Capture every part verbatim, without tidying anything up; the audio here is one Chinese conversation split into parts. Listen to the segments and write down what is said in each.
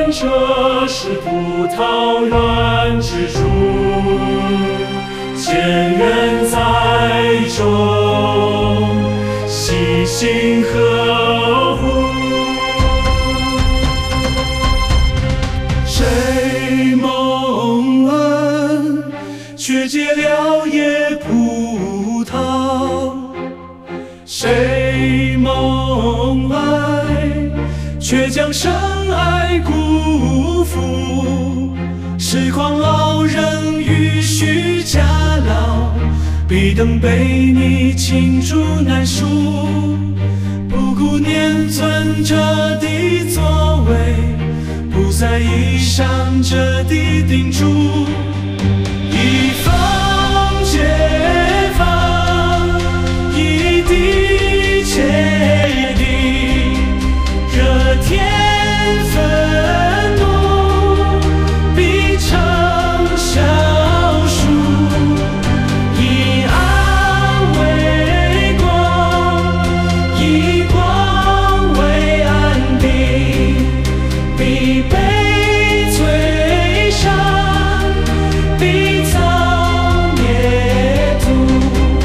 这是葡萄园之主，千人栽种，细心呵护。谁蒙恩，却结了野葡萄？谁蒙爱，却将深爱辜负？时光老人与须偕老，必等被你倾注难数。不顾年存者的作为，不再倚上者的叮嘱。一方解放，一地切地，热天愤怒必成小树，以暗为光，以光为安定，必被摧伤，必遭灭族。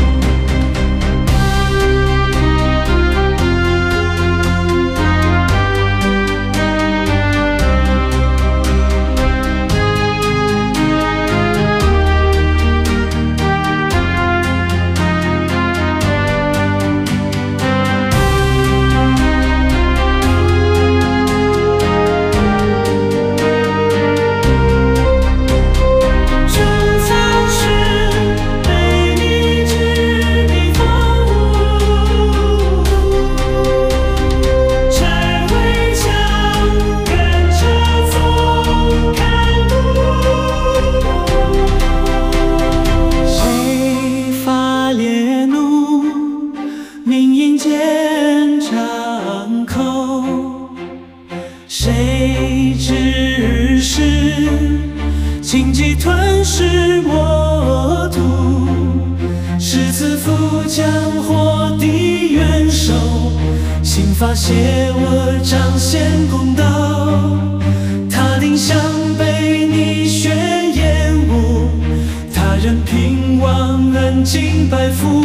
谁指使荆棘吞噬魔土？是慈父将火的元首，刑罚邪恶，彰显公道。他定向被你宣厌恶，他人平忘恩尽百福。